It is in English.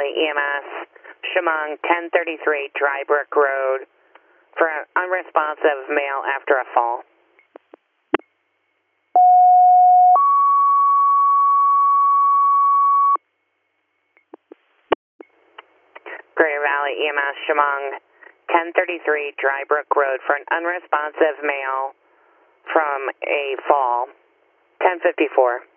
Valley EMS, Chemung 1033 Dry Brook Road for an unresponsive male after a fall. Greater Valley EMS, Chemung 1033 Dry Brook Road for an unresponsive male from a fall, 1054.